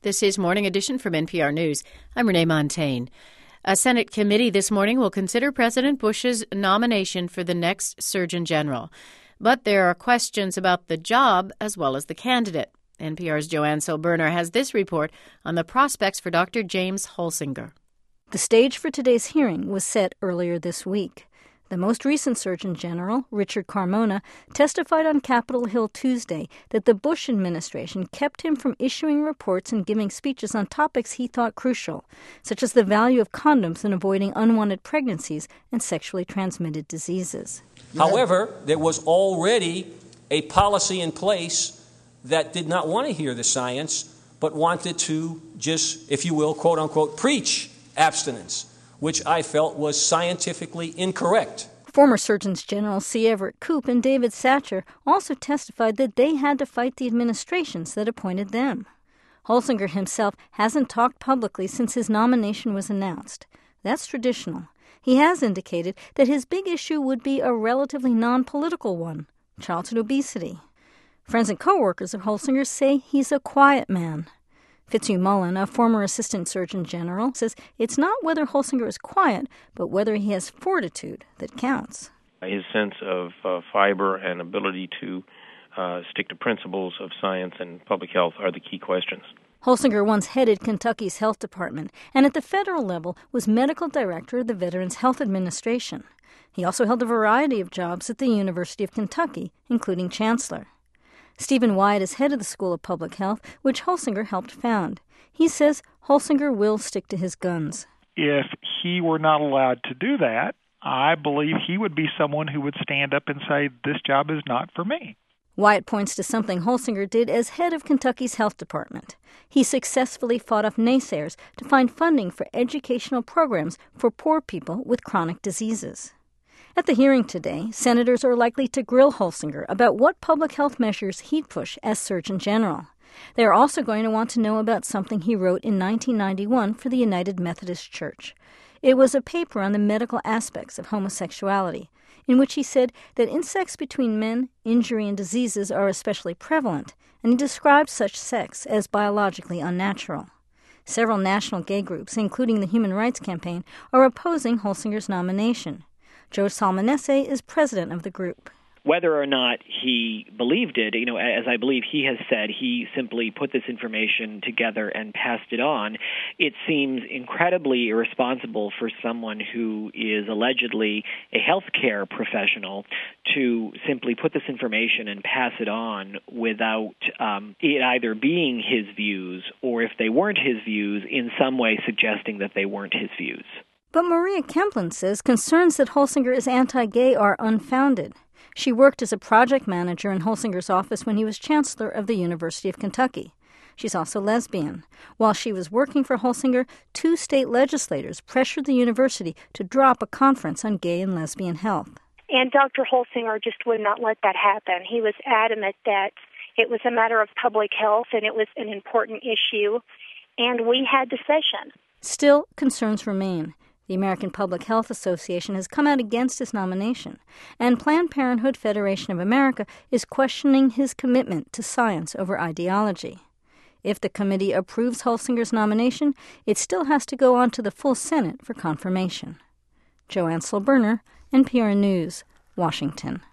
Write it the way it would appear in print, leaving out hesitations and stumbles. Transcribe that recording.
This is Morning Edition from NPR News. I'm Renee Montaigne. A Senate committee this morning will consider President Bush's nomination for the next Surgeon General. But there are questions about the job as well as the candidate. NPR's Joanne Silberner has this report on the prospects for Dr. James Holsinger. The stage for today's hearing was set earlier this week. The most recent Surgeon General, Richard Carmona, testified on Capitol Hill Tuesday that the Bush administration kept him from issuing reports and giving speeches on topics he thought crucial, such as the value of condoms in avoiding unwanted pregnancies and sexually transmitted diseases. However, there was already a policy in place that did not want to hear the science, but wanted to just, if you will, quote unquote, preach abstinence, which I felt was scientifically incorrect. Former Surgeons General C. Everett Koop and David Satcher also testified that they had to fight the administrations that appointed them. Holsinger himself hasn't talked publicly since his nomination was announced. That's traditional. He has indicated that his big issue would be a relatively non-political one, childhood obesity. Friends and co-workers of Holsinger say he's a quiet man. Fitzhugh Mullen, a former Assistant Surgeon General, says it's not whether Holsinger is quiet, but whether he has fortitude that counts. His sense of fiber and ability to stick to principles of science and public health are the key questions. Holsinger once headed Kentucky's health department and at the federal level was medical director of the Veterans Health Administration. He also held a variety of jobs at the University of Kentucky, including chancellor. Stephen Wyatt is head of the School of Public Health, which Holsinger helped found. He says Holsinger will stick to his guns. If he were not allowed to do that, I believe he would be someone who would stand up and say, this job is not for me. Wyatt points to something Holsinger did as head of Kentucky's health department. He successfully fought off naysayers to find funding for educational programs for poor people with chronic diseases. At the hearing today, senators are likely to grill Holsinger about what public health measures he'd push as Surgeon General. They are also going to want to know about something he wrote in 1991 for the United Methodist Church. It was a paper on the medical aspects of homosexuality, in which he said that in sex between men, injury and diseases are especially prevalent, and he described such sex as biologically unnatural. Several national gay groups, including the Human Rights Campaign, are opposing Holsinger's nomination. Joe Salmonese is president of the group. Whether or not he believed it, as I believe he has said, he simply put this information together and passed it on. It seems incredibly irresponsible for someone who is allegedly a healthcare professional to simply put this information and pass it on without it either being his views or, if they weren't his views, in some way suggesting that they weren't his views. But Maria Kemplin says concerns that Holsinger is anti-gay are unfounded. She worked as a project manager in Holsinger's office when he was chancellor of the University of Kentucky. She's also lesbian. While she was working for Holsinger, 2 state legislators pressured the university to drop a conference on gay and lesbian health. And Dr. Holsinger just would not let that happen. He was adamant that it was a matter of public health and it was an important issue, and we had the session. Still, concerns remain. The American Public Health Association has come out against his nomination, and Planned Parenthood Federation of America is questioning his commitment to science over ideology. If the committee approves Holsinger's nomination, it still has to go on to the full Senate for confirmation. Joanne Silberner, NPR News, Washington.